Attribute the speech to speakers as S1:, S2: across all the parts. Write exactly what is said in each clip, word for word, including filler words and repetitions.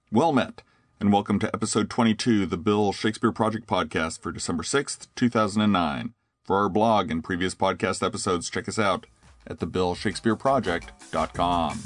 S1: Well met, and welcome to episode twenty-two of the Bill Shakespeare Project podcast for December sixth, two thousand nine. For our blog and previous podcast episodes, check us out at the bill shakespeare project dot com.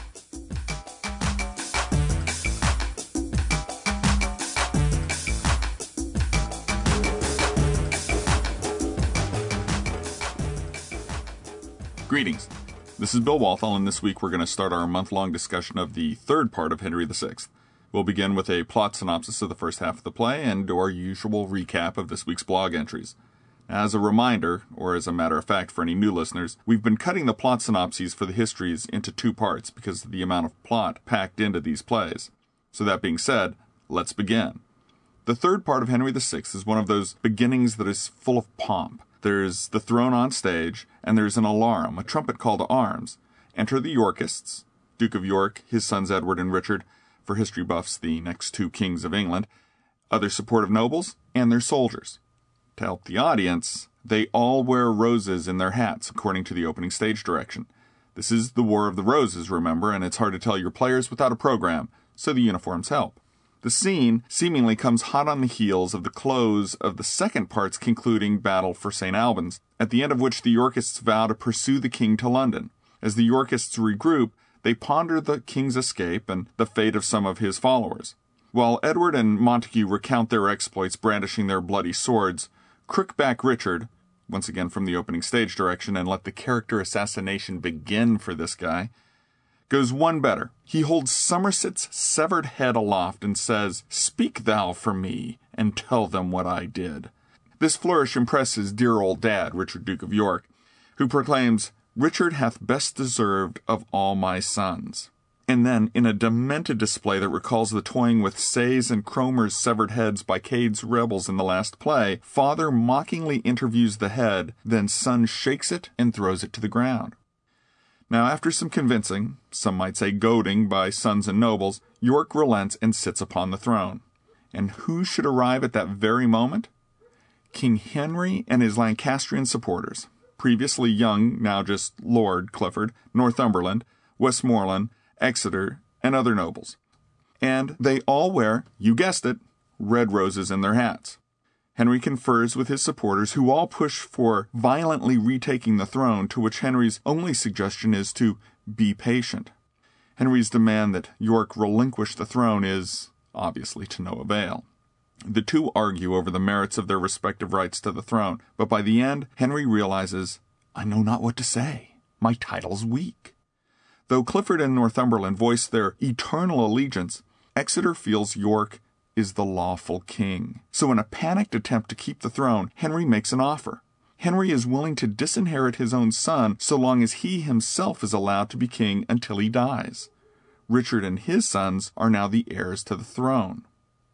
S1: Greetings. This is Bill Walthall, and this week we're going to start our month-long discussion of the third part of Henry the Sixth. We'll begin with a plot synopsis of the first half of the play and do our usual recap of this week's blog entries. As a reminder, or as a matter of fact for any new listeners, we've been cutting the plot synopses for the histories into two parts because of the amount of plot packed into these plays. So that being said, let's begin. The third part of Henry the Sixth is one of those beginnings that is full of pomp. There's the throne on stage, and there's an alarum, a trumpet call to arms. Enter the Yorkists, Duke of York, his sons Edward and Richard, for history buffs, the next two kings of England, other supportive nobles, and their soldiers. To help the audience, they all wear roses in their hats, according to the opening stage direction. This is the War of the Roses, remember, and it's hard to tell your players without a program, so the uniforms help. The scene seemingly comes hot on the heels of the close of the second part's concluding battle for Saint Albans, at the end of which the Yorkists vow to pursue the king to London. As the Yorkists regroup, they ponder the king's escape and the fate of some of his followers. While Edward and Montague recount their exploits brandishing their bloody swords, Crookback Richard, once again from the opening stage direction, and let the character assassination begin for this guy, goes one better. He holds Somerset's severed head aloft and says, "Speak thou for me, and tell them what I did." This flourish impresses dear old dad, Richard Duke of York, who proclaims, "Richard hath best deserved of all my sons." And then, in a demented display that recalls the toying with Say's and Cromer's severed heads by Cade's rebels in the last play, father mockingly interviews the head, then son shakes it and throws it to the ground. Now, after some convincing, some might say goading, by sons and nobles, York relents and sits upon the throne. And who should arrive at that very moment? King Henry and his Lancastrian supporters, previously young, now just Lord Clifford, Northumberland, Westmoreland, Exeter, and other nobles. And they all wear, you guessed it, red roses in their hats. Henry confers with his supporters, who all push for violently retaking the throne, to which Henry's only suggestion is to be patient. Henry's demand that York relinquish the throne is, obviously, to no avail. The two argue over the merits of their respective rights to the throne, but by the end, Henry realizes, "I know not what to say. My title's weak." Though Clifford and Northumberland voice their eternal allegiance, Exeter feels York is the lawful king. So in a panicked attempt to keep the throne, Henry makes an offer. Henry is willing to disinherit his own son so long as he himself is allowed to be king until he dies. Richard and his sons are now the heirs to the throne.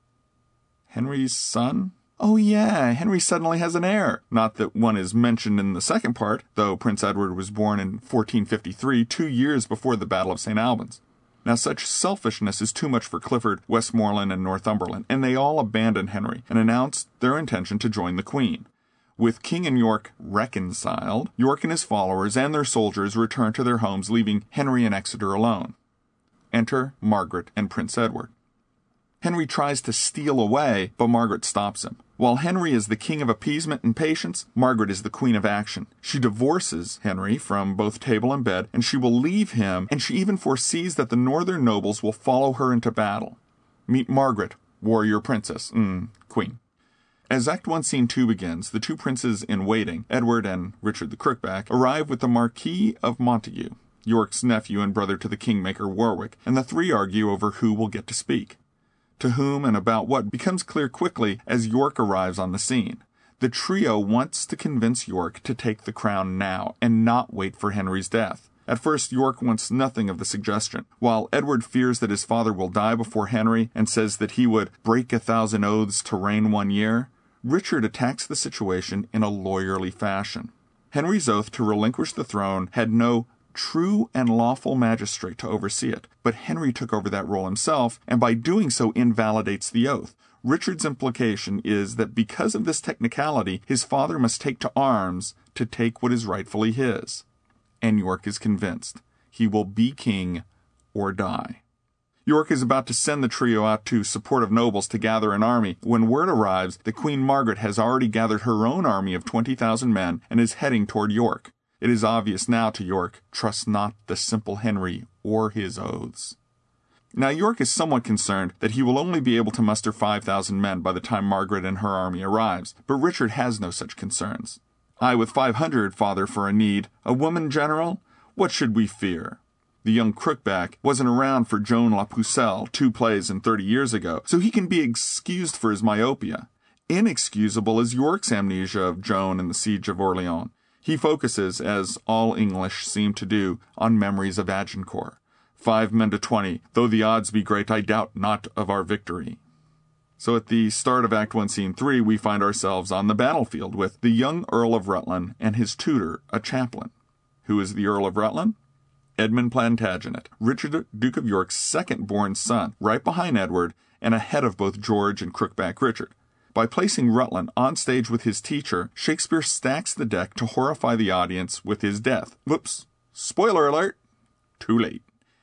S1: Henry's son? Oh yeah, Henry suddenly has an heir. Not that one is mentioned in the second part, though Prince Edward was born in fourteen fifty-three, two years before the Battle of Saint Albans. Now such selfishness is too much for Clifford, Westmoreland, and Northumberland, and they all abandon Henry and announce their intention to join the Queen. With King and York reconciled, York and his followers and their soldiers return to their homes, leaving Henry and Exeter alone. Enter Margaret and Prince Edward. Henry tries to steal away, but Margaret stops him. While Henry is the king of appeasement and patience, Margaret is the queen of action. She divorces Henry from both table and bed, and she will leave him, and she even foresees that the northern nobles will follow her into battle. Meet Margaret, warrior princess, mm, queen. As Act one, Scene two begins, the two princes in waiting, Edward and Richard the Crookback, arrive with the Marquis of Montague, York's nephew and brother to the kingmaker Warwick, and the three argue over who will get to speak. To whom and about what becomes clear quickly as York arrives on the scene. The trio wants to convince York to take the crown now and not wait for Henry's death. At first, York wants nothing of the suggestion. While Edward fears that his father will die before Henry and says that he would break a thousand oaths to reign one year, Richard attacks the situation in a lawyerly fashion. Henry's oath to relinquish the throne had no true and lawful magistrate to oversee it, but Henry took over that role himself, and by doing so invalidates the oath. Richard's implication is that because of this technicality, his father must take to arms to take what is rightfully his. And York is convinced. He will be king or die. York is about to send the trio out to supportive nobles to gather an army when word arrives that Queen Margaret has already gathered her own army of twenty thousand men and is heading toward York. It is obvious now to York, trust not the simple Henry or his oaths. Now York is somewhat concerned that he will only be able to muster five thousand men by the time Margaret and her army arrives, but Richard has no such concerns. I with five hundred, father, for a need. A woman general? What should we fear? The young crookback wasn't around for Joan La Pucelle two plays and thirty years ago, so he can be excused for his myopia. Inexcusable is York's amnesia of Joan and the siege of Orleans. He focuses, as all English seem to do, on memories of Agincourt. Five men to twenty, though the odds be great, I doubt not of our victory. So at the start of Act one, Scene three, we find ourselves on the battlefield with the young Earl of Rutland and his tutor, a chaplain. Who is the Earl of Rutland? Edmund Plantagenet, Richard, Duke of York's second-born son, right behind Edward and ahead of both George and Crookback Richard. By placing Rutland on stage with his teacher, Shakespeare stacks the deck to horrify the audience with his death. Whoops. Spoiler alert. Too late.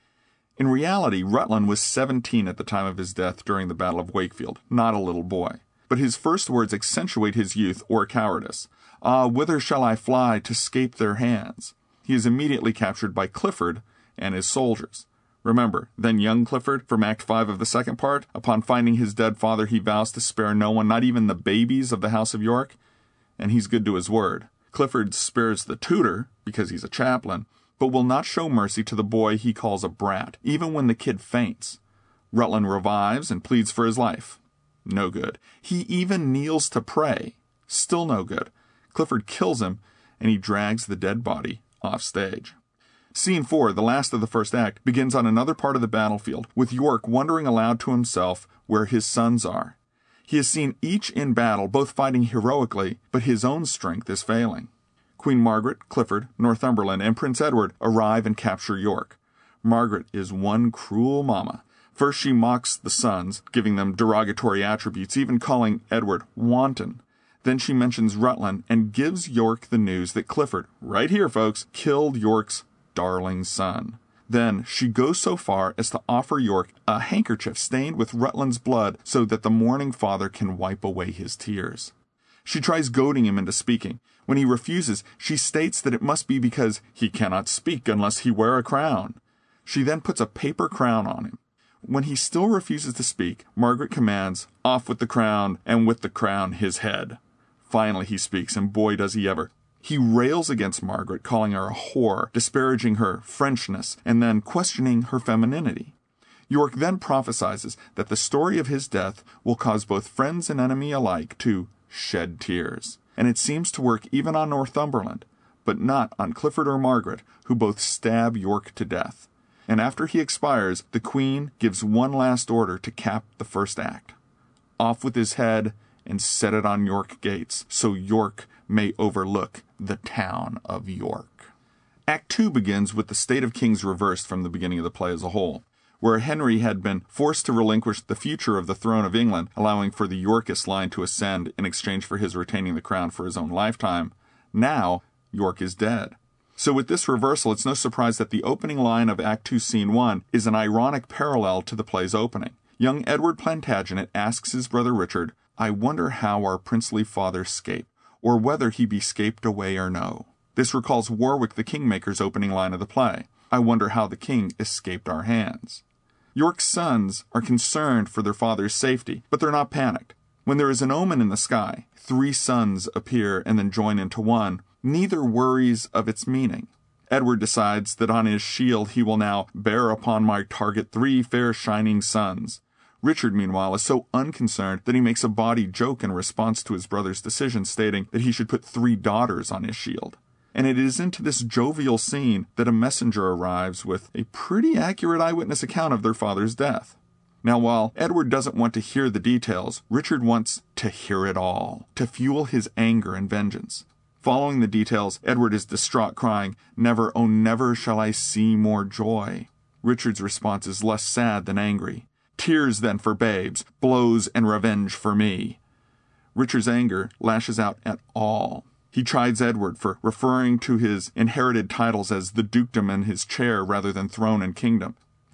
S1: In reality, Rutland was seventeen at the time of his death during the Battle of Wakefield, not a little boy. But his first words accentuate his youth or cowardice. Ah, whither shall I fly to scape their hands? He is immediately captured by Clifford and his soldiers. Remember, then young Clifford from Act five of the second part, upon finding his dead father, he vows to spare no one, not even the babies of the House of York. And he's good to his word. Clifford spares the tutor, because he's a chaplain, but will not show mercy to the boy he calls a brat, even when the kid faints. Rutland revives and pleads for his life. No good. He even kneels to pray. Still no good. Clifford kills him, and he drags the dead body off stage. Scene four, the last of the first act, begins on another part of the battlefield, with York wondering aloud to himself where his sons are. He has seen each in battle, both fighting heroically, but his own strength is failing. Queen Margaret, Clifford, Northumberland, and Prince Edward arrive and capture York. Margaret is one cruel mama. First she mocks the sons, giving them derogatory attributes, even calling Edward wanton. Then she mentions Rutland and gives York the news that Clifford, right here folks, killed York's darling son. Then she goes so far as to offer York a handkerchief stained with Rutland's blood so that the mourning father can wipe away his tears. She tries goading him into speaking. When he refuses, she states that it must be because he cannot speak unless he wear a crown. She then puts a paper crown on him. When he still refuses to speak, Margaret commands, off with the crown, and with the crown his head. Finally he speaks, and boy does he ever. He rails against Margaret, calling her a whore, disparaging her Frenchness, and then questioning her femininity. York then prophesies that the story of his death will cause both friends and enemy alike to shed tears. And it seems to work even on Northumberland, but not on Clifford or Margaret, who both stab York to death. And after he expires, the Queen gives one last order to cap the first act. Off with his head and set it on York gates, so York may overlook the town of York. Act two begins with the state of kings reversed from the beginning of the play as a whole. Where Henry had been forced to relinquish the future of the throne of England, allowing for the Yorkist line to ascend in exchange for his retaining the crown for his own lifetime, now York is dead. So with this reversal, it's no surprise that the opening line of Act two, Scene one is an ironic parallel to the play's opening. Young Edward Plantagenet asks his brother Richard, I wonder how our princely father scaped, or whether he be scaped away or no. This recalls Warwick the Kingmaker's opening line of the play, I wonder how the king escaped our hands. York's sons are concerned for their father's safety, but they're not panicked. When there is an omen in the sky, three suns appear and then join into one, neither worries of its meaning. Edward decides that on his shield he will now bear upon my target three fair shining suns. Richard, meanwhile, is so unconcerned that he makes a bawdy joke in response to his brother's decision, stating that he should put three daughters on his shield. And it is into this jovial scene that a messenger arrives with a pretty accurate eyewitness account of their father's death. Now, while Edward doesn't want to hear the details, Richard wants to hear it all, to fuel his anger and vengeance. Following the details, Edward is distraught, crying, Never, oh never shall I see more joy. Richard's response is less sad than angry. Tears then for babes, blows and revenge for me. Richard's anger lashes out at all. He chides Edward for referring to his inherited titles as the dukedom and his chair rather than throne and kingdom.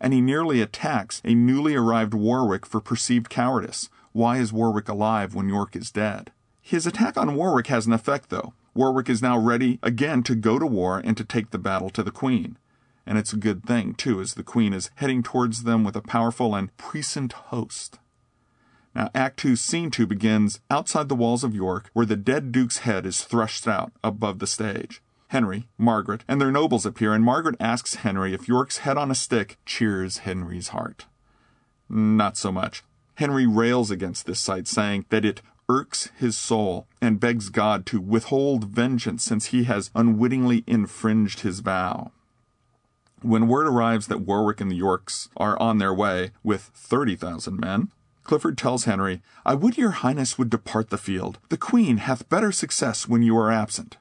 S1: and he nearly attacks a newly arrived Warwick for perceived cowardice. Why is Warwick alive when York is dead? His attack on Warwick has an effect, though. Warwick is now ready again to go to war and to take the battle to the Queen. And it's a good thing, too, as the Queen is heading towards them with a powerful and puissant host. Now, Act two, Scene two begins outside the walls of York, where the dead Duke's head is thrust out above the stage. Henry, Margaret, and their nobles appear, and Margaret asks Henry if York's head on a stick cheers Henry's heart. Not so much. Henry rails against this sight, saying that it irks his soul, and begs God to withhold vengeance since he has unwittingly infringed his vow. When word arrives that Warwick and the Yorks are on their way with thirty thousand men, Clifford tells Henry, "I would your highness would depart the field. The Queen hath better success when you are absent."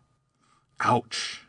S1: Ouch!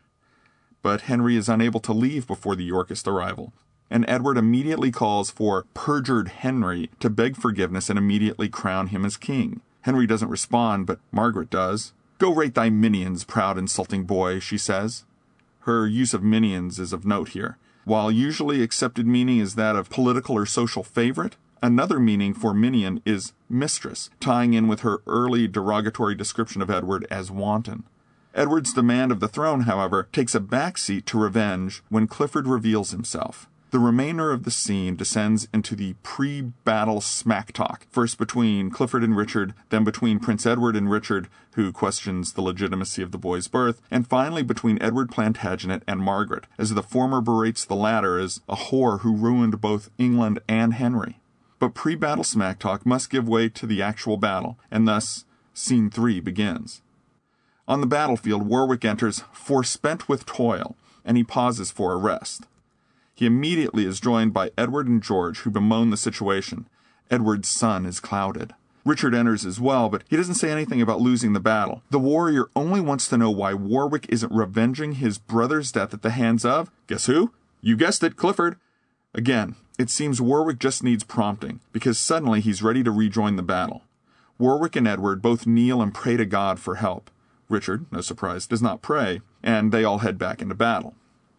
S1: But Henry is unable to leave before the Yorkist arrival, and Edward immediately calls for perjured Henry to beg forgiveness and immediately crown him as king. Henry doesn't respond, but Margaret does. "Go rate thy minions, proud insulting boy," she says. Her use of minions is of note here. While usually accepted meaning is that of political or social favorite, another meaning for minion is mistress, tying in with her early derogatory description of Edward as wanton. Edward's demand of the throne, however, takes a backseat to revenge when Clifford reveals himself. The remainder of the scene descends into the pre-battle smack talk, first between Clifford and Richard, then between Prince Edward and Richard, who questions the legitimacy of the boy's birth, and finally between Edward Plantagenet and Margaret, as the former berates the latter as a whore who ruined both England and Henry. But pre-battle smack talk must give way to the actual battle, and thus Scene three begins. On the battlefield, Warwick enters forespent with toil, and he pauses for a rest. He immediately is joined by Edward and George, who bemoan the situation. Edward's sun is clouded. Richard enters as well, but he doesn't say anything about losing the battle. The warrior only wants to know why Warwick isn't revenging his brother's death at the hands of, guess who? You guessed it, Clifford. Again, it seems Warwick just needs prompting, because suddenly he's ready to rejoin the battle. Warwick and Edward both kneel and pray to God for help. Richard, no surprise, does not pray, and they all head back into battle.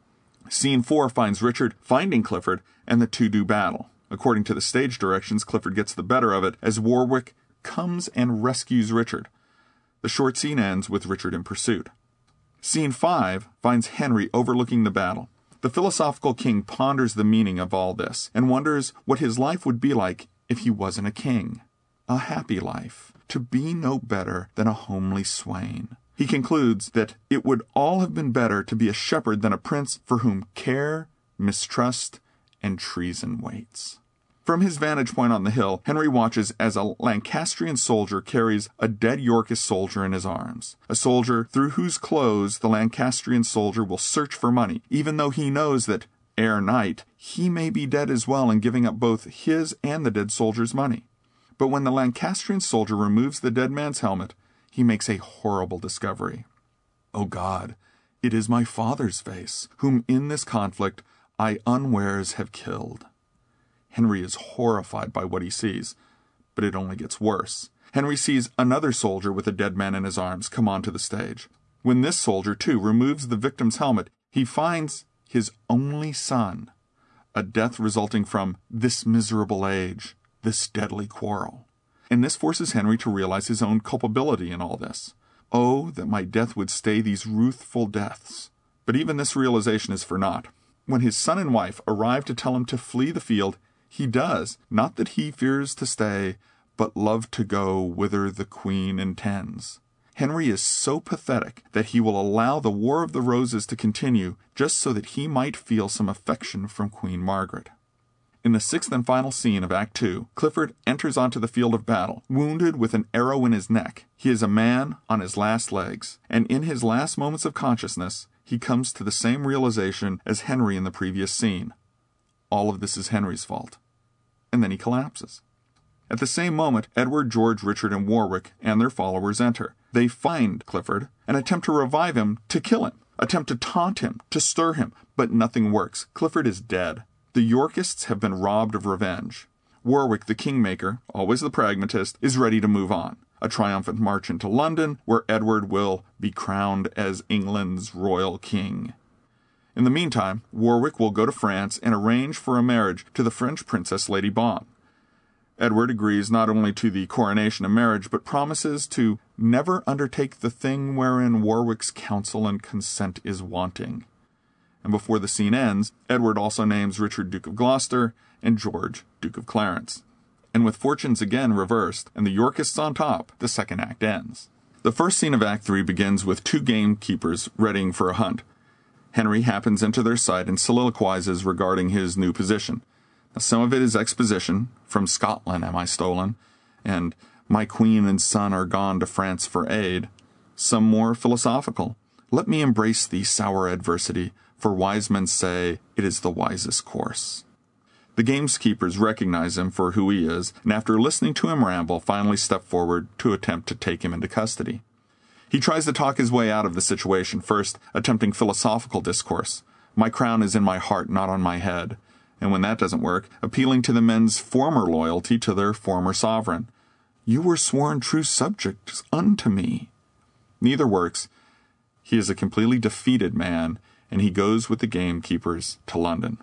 S1: Scene four finds Richard finding Clifford, and the two do battle. According to the stage directions, Clifford gets the better of it as Warwick comes and rescues Richard. The short scene ends with Richard in pursuit. Scene five finds Henry overlooking the battle. The philosophical king ponders the meaning of all this, and wonders what his life would be like if he wasn't a king. A happy life, to be no better than a homely swain. He concludes that it would all have been better to be a shepherd than a prince for whom care, mistrust, and treason waits. From his vantage point on the hill, Henry watches as a Lancastrian soldier carries a dead Yorkist soldier in his arms. A soldier through whose clothes the Lancastrian soldier will search for money, even though he knows that, ere night, he may be dead as well and giving up both his and the dead soldier's money. But when the Lancastrian soldier removes the dead man's helmet, he makes a horrible discovery. "O God, it is my father's face, whom in this conflict I unwares have killed." Henry is horrified by what he sees, but it only gets worse. Henry sees another soldier with a dead man in his arms come onto the stage. When this soldier, too, removes the victim's helmet, he finds his only son, a death resulting from this miserable age, this deadly quarrel. And this forces Henry to realize his own culpability in all this. Oh, that my death would stay these ruthful deaths. But even this realization is for naught. When his son and wife arrive to tell him to flee the field, he does, not that he fears to stay, but love to go whither the Queen intends. Henry is so pathetic that he will allow the War of the Roses to continue just so that he might feel some affection from Queen Margaret. In the sixth and final scene of Act Two, Clifford enters onto the field of battle, wounded with an arrow in his neck. He is a man on his last legs, and in his last moments of consciousness, he comes to the same realization as Henry in the previous scene. All of this is Henry's fault. And then he collapses. At the same moment, Edward, George, Richard, and Warwick and their followers enter. They find Clifford and attempt to revive him, to kill him, attempt to taunt him, to stir him, but nothing works. Clifford is dead. The Yorkists have been robbed of revenge. Warwick, the kingmaker, always the pragmatist, is ready to move on. A triumphant march into London, where Edward will be crowned as England's royal king. In the meantime, Warwick will go to France and arrange for a marriage to the French princess Lady Bonne. Edward agrees not only to the coronation and marriage, but promises to never undertake the thing wherein Warwick's counsel and consent is wanting. And before the scene ends, Edward also names Richard Duke of Gloucester and George Duke of Clarence. And with fortunes again reversed and the Yorkists on top, the second act ends. The first scene of Act three begins with two gamekeepers readying for a hunt. Henry happens into their sight and soliloquizes regarding his new position. Now, some of it is exposition, from Scotland am I stolen, and my queen and son are gone to France for aid. Some more philosophical. Let me embrace the sour adversity, for wise men say it is the wisest course. The gamekeepers recognize him for who he is, and after listening to him ramble, finally step forward to attempt to take him into custody. He tries to talk his way out of the situation, first attempting philosophical discourse. My crown is in my heart, not on my head. And when that doesn't work, appealing to the men's former loyalty to their former sovereign. You were sworn true subjects unto me. Neither works. He is a completely defeated man, and he goes with the gamekeepers to London.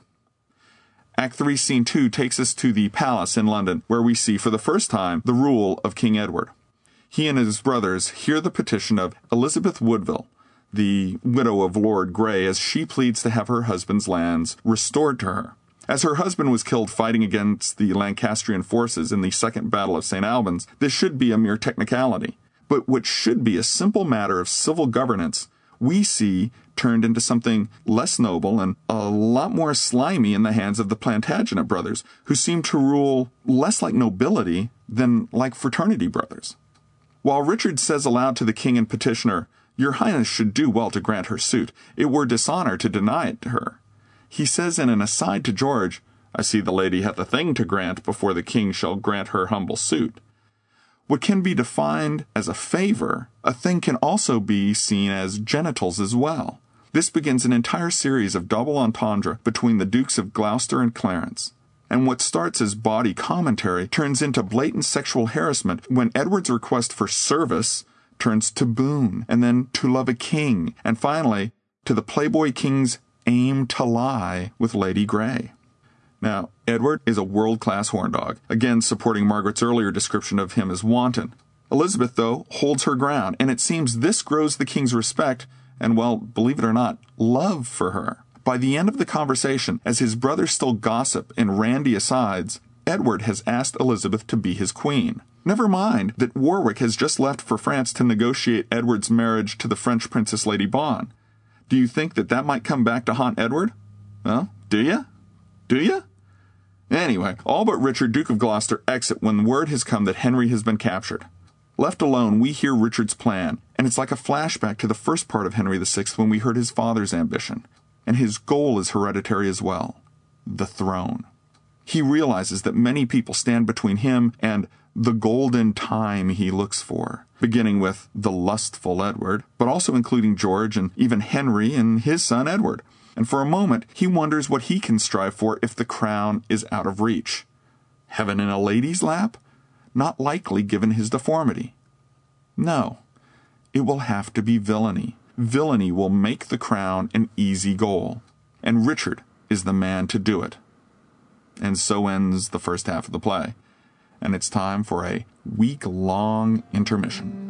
S1: Act three, Scene two takes us to the palace in London, where we see for the first time the rule of King Edward. He and his brothers hear the petition of Elizabeth Woodville, the widow of Lord Grey, as she pleads to have her husband's lands restored to her. As her husband was killed fighting against the Lancastrian forces in the Second Battle of Saint Albans, this should be a mere technicality. But what should be a simple matter of civil governance, we see turned into something less noble and a lot more slimy in the hands of the Plantagenet brothers, who seem to rule less like nobility than like fraternity brothers. While Richard says aloud to the king and petitioner, Your Highness should do well to grant her suit. It were dishonor to deny it to her. He says in an aside to George, I see the lady hath a thing to grant before the king shall grant her humble suit. What can be defined as a favor, a thing can also be seen as genitals as well. This begins an entire series of double entendre between the Dukes of Gloucester and Clarence. And what starts as bawdy commentary turns into blatant sexual harassment when Edward's request for service turns to boon, and then to love a king, and finally to the Playboy King's aim to lie with Lady Grey. Now, Edward is a world-class horn dog, again supporting Margaret's earlier description of him as wanton. Elizabeth, though, holds her ground, and it seems this grows the king's respect and, well, believe it or not, love for her. By the end of the conversation, as his brothers still gossip in randy asides, Edward has asked Elizabeth to be his queen. Never mind that Warwick has just left for France to negotiate Edward's marriage to the French Princess Lady Bonne. Do you think that that might come back to haunt Edward? Well, do you? Do you? Anyway, all but Richard, Duke of Gloucester, exit when word has come that Henry has been captured. Left alone, we hear Richard's plan, and it's like a flashback to the first part of Henry the Sixth when we heard his father's ambition. And his goal is hereditary as well, the throne. He realizes that many people stand between him and the golden time he looks for, beginning with the lustful Edward, but also including George and even Henry and his son Edward. And for a moment, he wonders what he can strive for if the crown is out of reach. Heaven in a lady's lap? Not likely given his deformity. No, it will have to be villainy. Villainy will make the crown an easy goal, and Richard is the man to do it. And so ends the first half of the play, and it's time for a week-long intermission.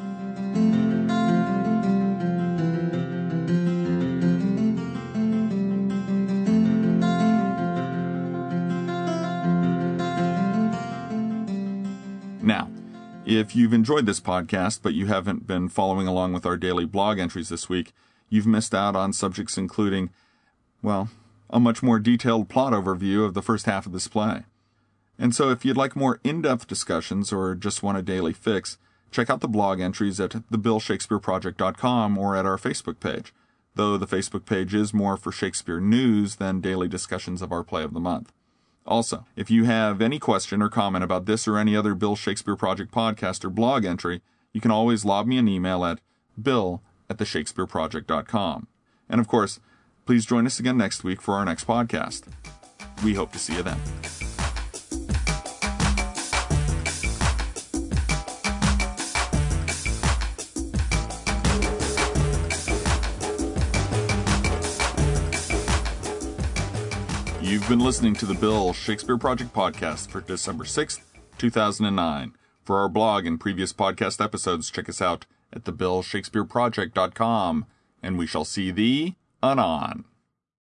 S1: Now, if you've enjoyed this podcast, but you haven't been following along with our daily blog entries this week, you've missed out on subjects including, well, a much more detailed plot overview of the first half of this play. And so if you'd like more in-depth discussions or just want a daily fix, check out the blog entries at the bill shakespeare project dot com or at our Facebook page, though the Facebook page is more for Shakespeare news than daily discussions of our play of the month. Also, if you have any question or comment about this or any other Bill Shakespeare Project podcast or blog entry, you can always lob me an email at bill at the shakespeare project dot com. And of course, please join us again next week for our next podcast. We hope to see you then. been listening to the Bill Shakespeare Project podcast for December sixth, two thousand nine. For our blog and previous podcast episodes, check us out at the bill shakespeare project dot com, and we shall see thee anon.